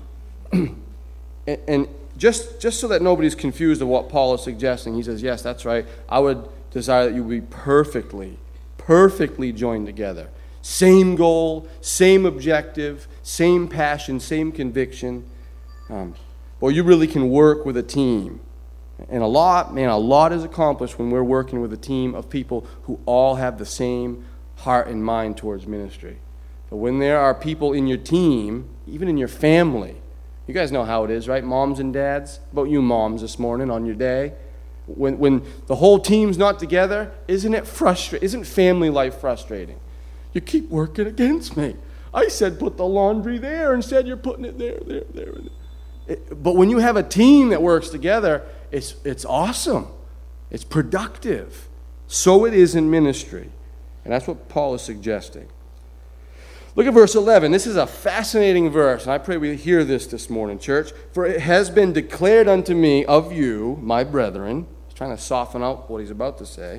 and just so that nobody's confused of what Paul is suggesting, he says, yes, that's right. I would desire that you be perfectly joined together. Same goal, same objective, same passion, same conviction. Boy, you really can work with a team. And a lot is accomplished when we're working with a team of people who all have the same heart and mind towards ministry. But when there are people in your team, even in your family, you guys know how it is, right? Moms and dads. How about you moms this morning on your day? When the whole team's not together, isn't it frustrating? Isn't family life frustrating? You keep working against me. I said put the laundry there. Instead, you're putting it there. But when you have a team that works together, it's awesome. It's productive. So it is in ministry. And that's what Paul is suggesting. Look at verse 11. This is a fascinating verse, and I pray we hear this morning, church. For it has been declared unto me of you, my brethren, he's trying to soften up what he's about to say,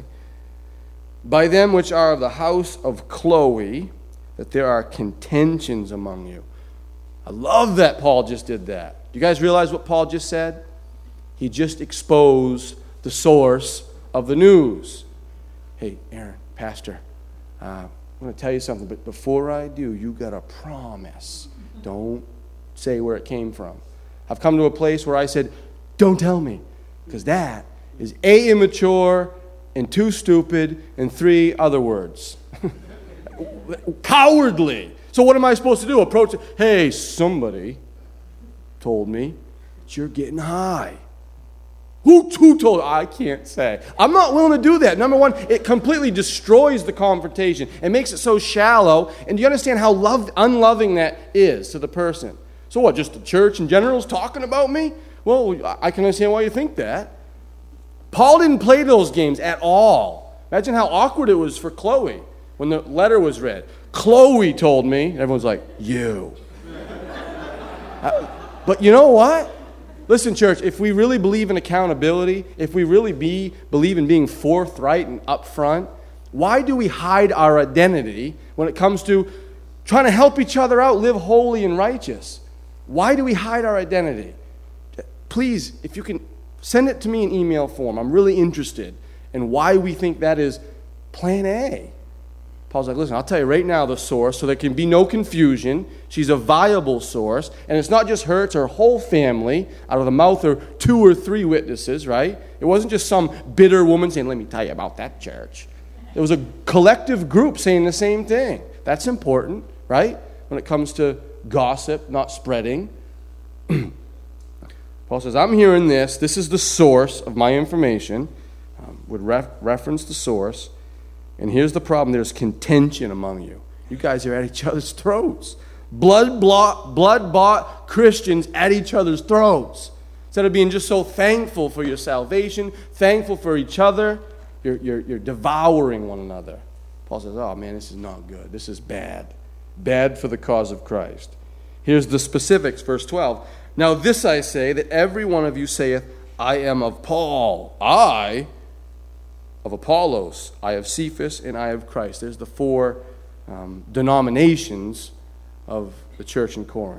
by them which are of the house of Chloe, that there are contentions among you. I love that Paul just did that. Do you guys realize what Paul just said? He just exposed the source of the news. Hey, Aaron, Pastor, I'm going to tell you something, but before I do, you got to promise. Don't say where it came from. I've come to a place where I said, don't tell me, because that is A, immature, and 2, stupid, and 3, other words. Cowardly. So what am I supposed to do? Approach it. Hey, somebody told me that you're getting high. Who told? I can't say. I'm not willing to do that. Number one, it completely destroys the confrontation. It makes it so shallow. And do you understand how unloving that is to the person? So what, just the church in general is talking about me? Well, I can understand why you think that. Paul didn't play those games at all. Imagine how awkward it was for Chloe when the letter was read. Chloe told me. And everyone's like, you. But you know what? Listen, church, if we really believe in accountability, if we really believe in being forthright and upfront, why do we hide our identity when it comes to trying to help each other out, live holy and righteous? Why do we hide our identity? Please, if you can, send it to me in email form. I'm really interested in why we think that is plan A. Paul's like, listen, I'll tell you right now the source so there can be no confusion. She's a viable source. And it's not just her, it's her whole family. Out of the mouth of 2 or 3 witnesses, right? It wasn't just some bitter woman saying, let me tell you about that church. It was a collective group saying the same thing. That's important, right? When it comes to gossip, not spreading. Paul says, I'm hearing this. This is the source of my information. Would reference the source. And here's the problem. There's contention among you. You guys are at each other's throats. Blood-bought Christians at each other's throats. Instead of being just so thankful for your salvation, thankful for each other, you're devouring one another. Paul says, oh man, this is not good. This is bad. Bad for the cause of Christ. Here's the specifics, verse 12. Now this I say, that every one of you saith, I am of Paul. I of Apollos, I of Cephas, and I of Christ. There's the 4 denominations of the church in Corinth.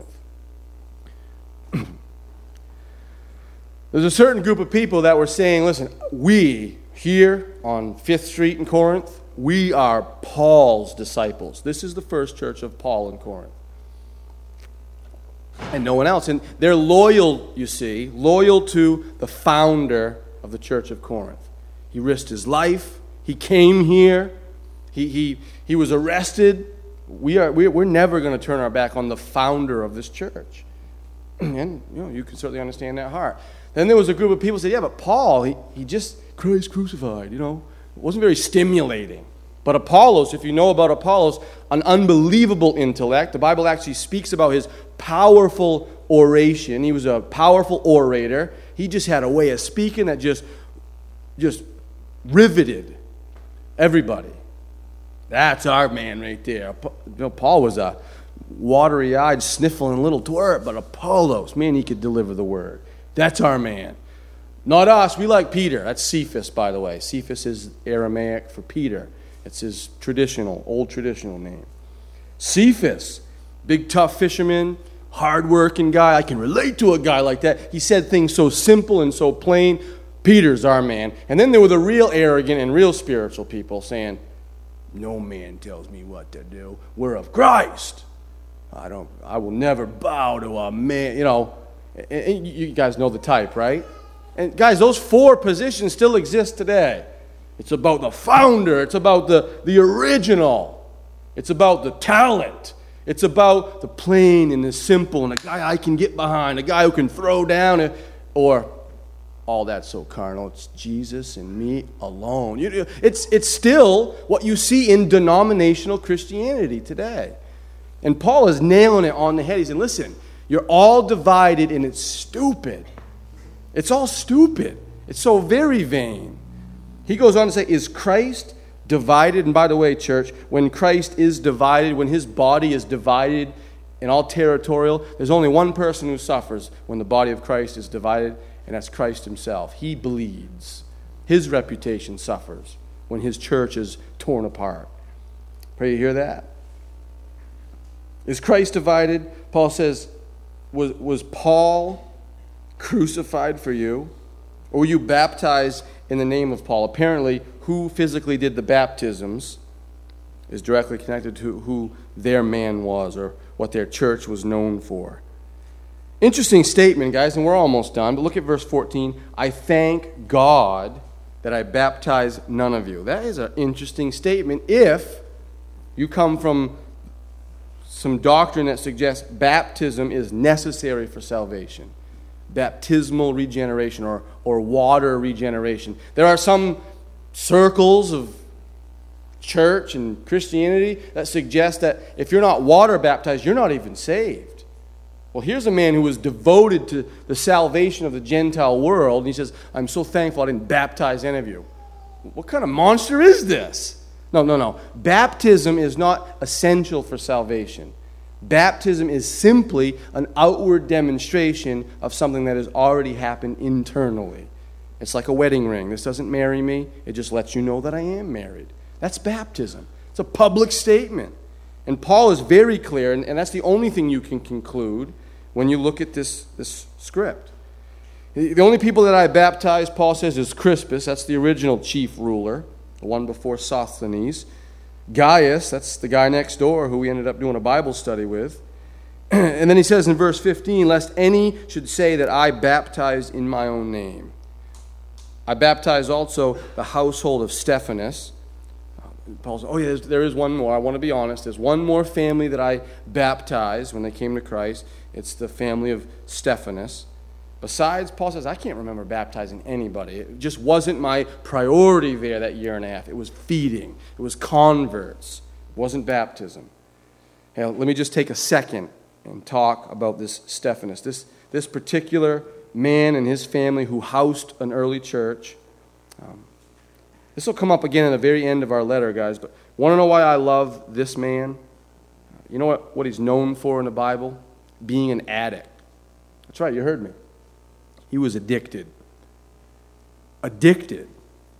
There's a certain group of people that were saying, listen, we here on 5th Street in Corinth, we are Paul's disciples. This is the first church of Paul in Corinth. And no one else. And they're loyal, you see, loyal to the founder of the church of Corinth. He risked his life. He came here. He was arrested. We're never going to turn our back on the founder of this church. And you can certainly understand that heart. Then there was a group of people who said, yeah, but Paul, he just, Christ crucified, it wasn't very stimulating. But Apollos, if you know about Apollos, an unbelievable intellect. The Bible actually speaks about his powerful oration. He was a powerful orator. He just had a way of speaking that just riveted everybody. That's our man right there. Paul was a watery-eyed, sniffling little twerp, but Apollos, man, he could deliver the word. That's our man. Not us. We like Peter. That's Cephas, by the way. Cephas is Aramaic for Peter. It's his old traditional name. Cephas, big tough fisherman, hard-working guy. I can relate to a guy like that. He said things so simple and so plain. Peter's our man. And then there were the real arrogant and real spiritual people saying, no man tells me what to do. We're of Christ. I will never bow to a man, And you guys know the type, right? And guys, those four positions still exist today. It's about the founder. It's about the original. It's about the talent. It's about the plain and the simple and a guy I can get behind, a guy who can throw down, or all that's so carnal. It's Jesus and me alone. It's still what you see in denominational Christianity today. And Paul is nailing it on the head. He said, listen, you're all divided and it's stupid. It's all stupid. It's so very vain. He goes on to say, is Christ divided? And by the way, church, when Christ is divided, when his body is divided and all territorial, there's only one person who suffers when the body of Christ is divided, and that's Christ himself. He bleeds. His reputation suffers when his church is torn apart. Pray you hear that. Is Christ divided? Paul says, was Paul crucified for you? Or were you baptized in the name of Paul? Apparently, who physically did the baptisms is directly connected to who their man was or what their church was known for. Interesting statement, guys, and we're almost done, but look at verse 14. I thank God that I baptized none of you. That is an interesting statement if you come from some doctrine that suggests baptism is necessary for salvation. Baptismal regeneration or water regeneration. There are some circles of church and Christianity that suggest that if you're not water baptized, you're not even saved. Well, here's a man who was devoted to the salvation of the Gentile world, and he says, I'm so thankful I didn't baptize any of you. What kind of monster is this? No. Baptism is not essential for salvation. Baptism is simply an outward demonstration of something that has already happened internally. It's like a wedding ring. This doesn't marry me. It just lets you know that I am married. That's baptism. It's a public statement. And Paul is very clear, and that's the only thing you can conclude when you look at this script. The only people that I baptized, Paul says, is Crispus. That's the original chief ruler, the one before Sosthenes. Gaius, that's the guy next door who we ended up doing a Bible study with. And then he says in verse 15, lest any should say that I baptized in my own name. I baptized also the household of Stephanas. Paul says, there is one more. I want to be honest. There's one more family that I baptized when they came to Christ. It's the family of Stephanas. Besides, Paul says, I can't remember baptizing anybody. It just wasn't my priority there that year and a half. It was feeding. It was converts. It wasn't baptism. Hey, let me just take a second and talk about this Stephanas. This particular man and his family who housed an early church. This will come up again at the very end of our letter, guys. But want to know why I love this man? You know what he's known for in the Bible? Being an addict. That's right, you heard me. He was addicted. Addicted.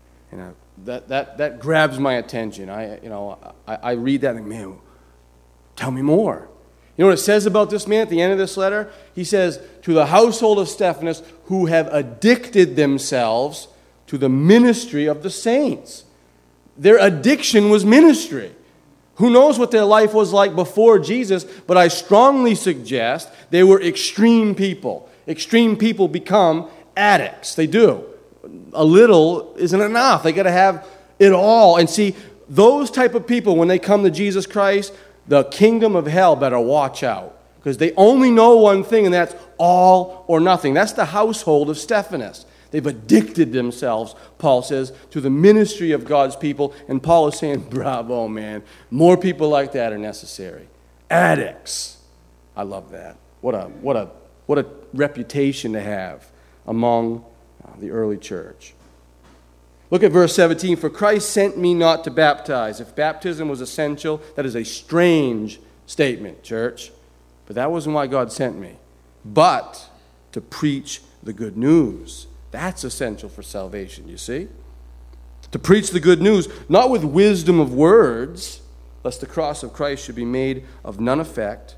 That grabs my attention. I read that and think, man, tell me more. You know what it says about this man at the end of this letter? He says, to the household of Stephanas who have addicted themselves to the ministry of the saints. Their addiction was ministry. Who knows what their life was like before Jesus, but I strongly suggest they were extreme people. Extreme people become addicts. They do. A little isn't enough. They got to have it all. And see, those type of people, when they come to Jesus Christ, the kingdom of hell better watch out. Because they only know one thing, and that's all or nothing. That's the household of Stephanas. They've addicted themselves, Paul says, to the ministry of God's people. And Paul is saying, bravo, man. More people like that are necessary. Addicts. I love that. What a reputation to have among the early church. Look at verse 17. For Christ sent me not to baptize. If baptism was essential, that is a strange statement, church. But that wasn't why God sent me. But to preach the good news. That's essential for salvation, you see? To preach the good news, not with wisdom of words, lest the cross of Christ should be made of none effect.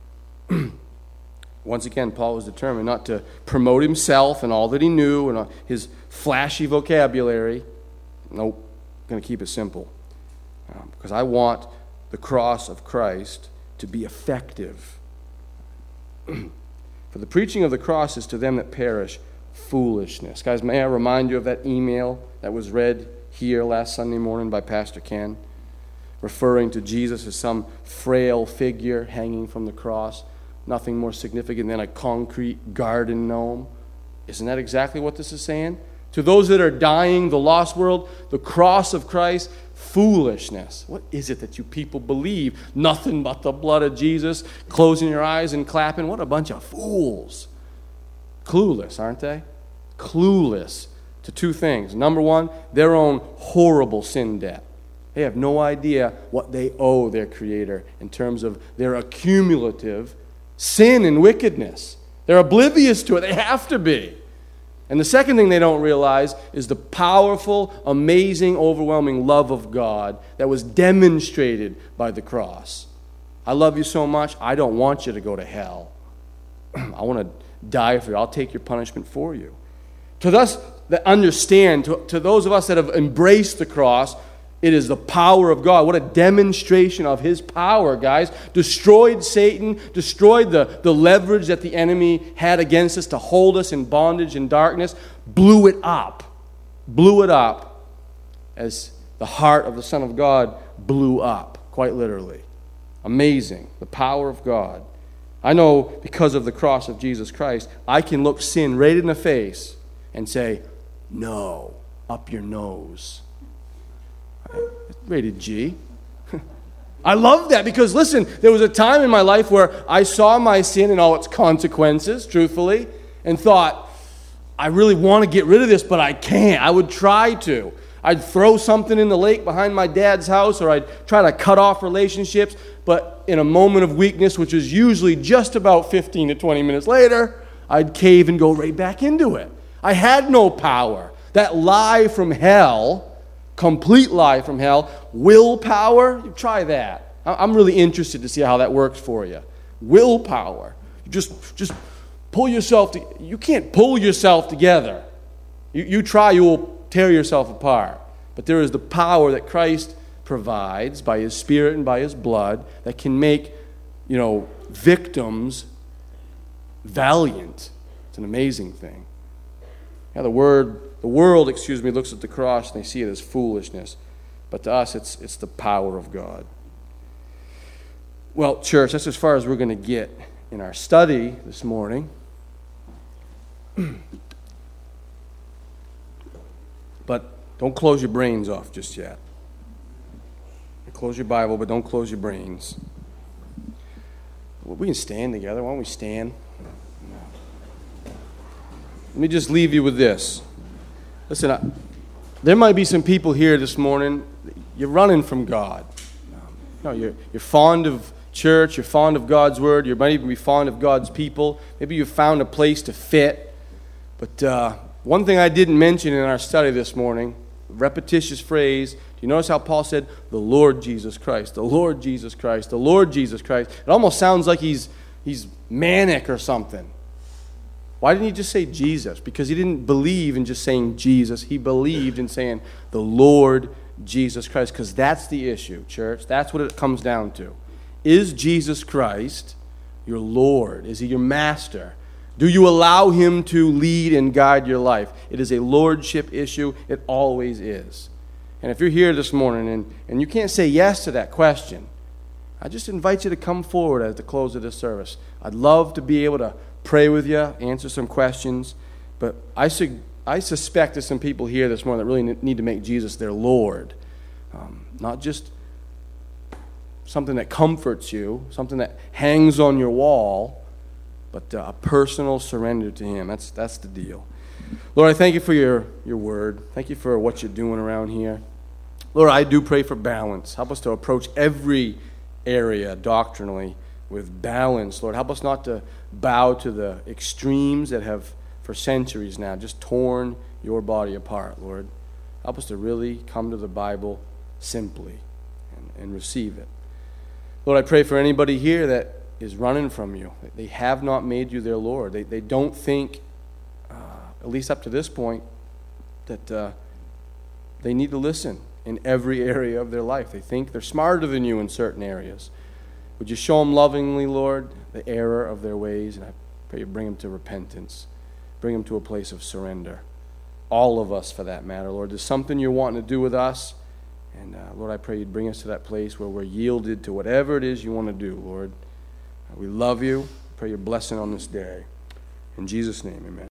Once again, Paul was determined not to promote himself and all that he knew and his flashy vocabulary. Nope, I'm going to keep it simple. Because I want the cross of Christ to be effective. For the preaching of the cross is to them that perish foolishness. Guys, may I remind you of that email that was read here last Sunday morning by Pastor Ken, referring to Jesus as some frail figure hanging from the cross, nothing more significant than a concrete garden gnome. Isn't that exactly what this is saying? To those that are dying, the lost world, the cross of Christ, foolishness. What is it that you people believe? Nothing but the blood of Jesus, closing your eyes and clapping. What a bunch of fools. Clueless, aren't they? Clueless to two things. Number one, their own horrible sin debt. They have no idea what they owe their Creator in terms of their accumulative sin and wickedness. They're oblivious to it. They have to be. And the second thing they don't realize is the powerful, amazing, overwhelming love of God that was demonstrated by the cross. I love you so much, I don't want you to go to hell. I want to die for you. I'll take your punishment for you. To us that understand, to those of us that have embraced the cross, it is the power of God. What a demonstration of His power, guys. Destroyed Satan, destroyed the leverage that the enemy had against us to hold us in bondage and darkness, blew it up as the heart of the Son of God blew up, quite literally. Amazing, the power of God. I know because of the cross of Jesus Christ, I can look sin right in the face and say, no, up your nose. Rated G. I love that because, listen, there was a time in my life where I saw my sin and all its consequences, truthfully, and thought, I really want to get rid of this, but I can't. I would try to. I'd throw something in the lake behind my dad's house, or I'd try to cut off relationships, but in a moment of weakness, which is usually just about 15 to 20 minutes later, I'd cave and go right back into it. I had no power. That lie from hell, complete lie from hell, willpower, try that. I'm really interested to see how that works for you. Willpower. Just pull yourself together. You can't pull yourself together. You try, you will tear yourself apart. But there is the power that Christ provides by His Spirit and by His blood that can make, victims valiant. It's an amazing thing. Yeah, the world, looks at the cross and they see it as foolishness. But to us, it's the power of God. Well, church, that's as far as we're going to get in our study this morning. But don't close your brains off just yet. Close your Bible, but don't close your brains. Well, we can stand together. Why don't we stand? Let me just leave you with this. Listen, there might be some people here this morning, you're running from God. You're fond of church, you're fond of God's Word, you might even be fond of God's people. Maybe you've found a place to fit. But one thing I didn't mention in our study this morning, repetitious phrase, do you notice how Paul said, the Lord Jesus Christ, the Lord Jesus Christ, the Lord Jesus Christ? It almost sounds like he's manic or something. Why didn't he just say Jesus? Because he didn't believe in just saying Jesus. He believed in saying the Lord Jesus Christ, because that's the issue, church. That's what it comes down to. Is Jesus Christ your Lord? Is He your master? Do you allow Him to lead and guide your life? It is a lordship issue. It always is. And if you're here this morning and you can't say yes to that question, I just invite you to come forward at the close of this service. I'd love to be able to pray with you, answer some questions, but I I suspect there's some people here this morning that really need to make Jesus their Lord. Not just something that comforts you, something that hangs on your wall, but a personal surrender to Him. That's the deal. Lord, I thank you for your word. Thank you for what you're doing around here. Lord, I do pray for balance. Help us to approach every area doctrinally with balance. Lord, help us not to bow to the extremes that have, for centuries now, just torn your body apart, Lord. Help us to really come to the Bible simply and receive it. Lord, I pray for anybody here that is running from you. They have not made you their Lord. They don't think, at least up to this point, that they need to listen in every area of their life. They think they're smarter than you in certain areas. Would you show them lovingly, Lord, the error of their ways? And I pray you bring them to repentance. Bring them to a place of surrender. All of us, for that matter, Lord. There's something you're wanting to do with us. And, Lord, I pray you'd bring us to that place where we're yielded to whatever it is you want to do, Lord. We love you. Pray your blessing on this day. In Jesus' name, amen.